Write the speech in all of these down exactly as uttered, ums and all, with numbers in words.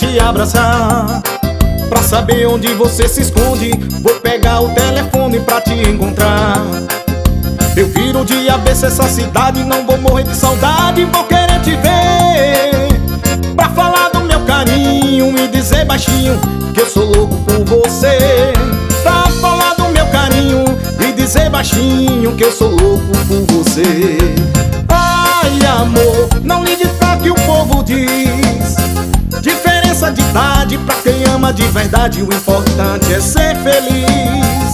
te abraçar. Pra saber onde você se esconde, vou pegar o telefone pra te encontrar. Eu viro de avesso essa cidade, não vou morrer de saudade, vou querer te ver. Pra falar do meu carinho e dizer baixinho que eu sou louco por você. Pra falar do meu carinho e dizer baixinho que eu sou louco por você. Ai amor, não ligue pra que o povo diz. Diferença de idade pra quem ama de verdade, o importante é ser feliz.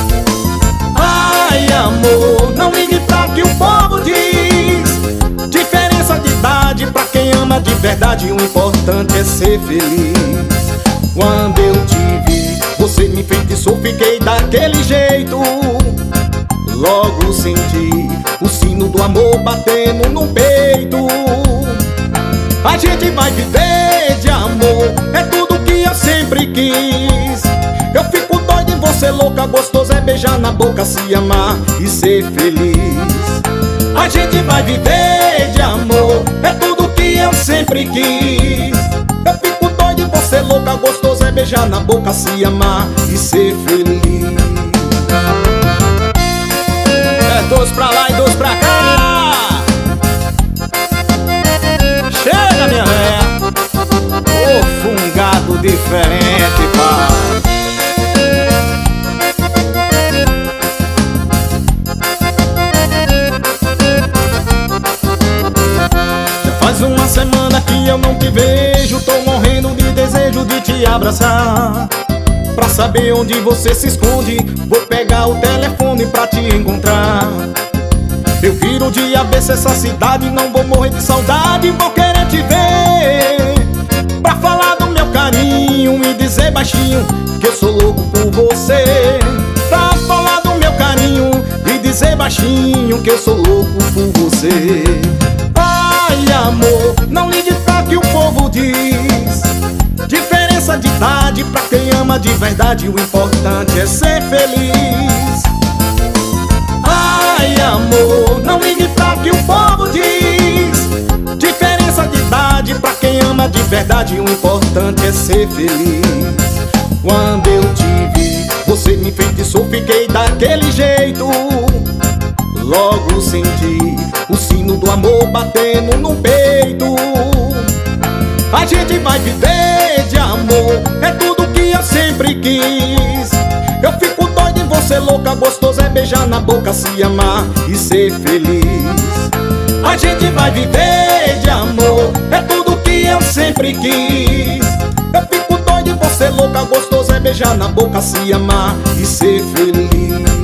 Ai amor, não ligue pra que o povo diz. Diferença de idade pra quem ama de verdade, o importante é ser feliz. Quando eu te vi, você me enfeitiçou, fiquei daquele jeito. Logo senti o sino do amor batendo no peito. A gente vai viver de amor, é tudo que eu sempre quis. Eu fico doido em você, louca, gostoso é beijar na boca, se amar e ser feliz. A gente vai viver de amor, é tudo que eu sempre quis. Eu fico doido em você, louca, gostoso é beijar na boca, se amar e ser feliz. É dois pra lá e dois pra cá. Chega, minha véia, ô fungado diferente, pai. Já faz uma semana que eu não te vejo, tô morrendo de desejo de te abraçar. Pra saber onde você se esconde, vou pegar o telefone pra te encontrar. Eu viro de avesso essa cidade, não vou morrer de saudade, vou querer te ver. Pra falar do meu carinho e dizer baixinho que eu sou louco por você. Pra falar do meu carinho e dizer baixinho que eu sou louco por você. Ai amor, não ligue pra que o povo diz. Diferença de idade pra quem ama de verdade, o importante é ser feliz. Ai amor, não ligue pra que o povo diz. Diferença de idade pra quem ama de verdade, o importante é ser feliz. Quando eu te vi, você me enfeitiçou, fiquei daquele jeito. Logo senti o sino do amor batendo no peito. A gente vai viver de amor, é tudo que eu sempre quis. Eu fico doido em você, louca, gostoso é beijar na boca, se amar e ser feliz. A gente vai viver de amor, é tudo que eu sempre quis. Eu fico doido em você, louca, gostoso é beijar na boca, se amar e ser feliz.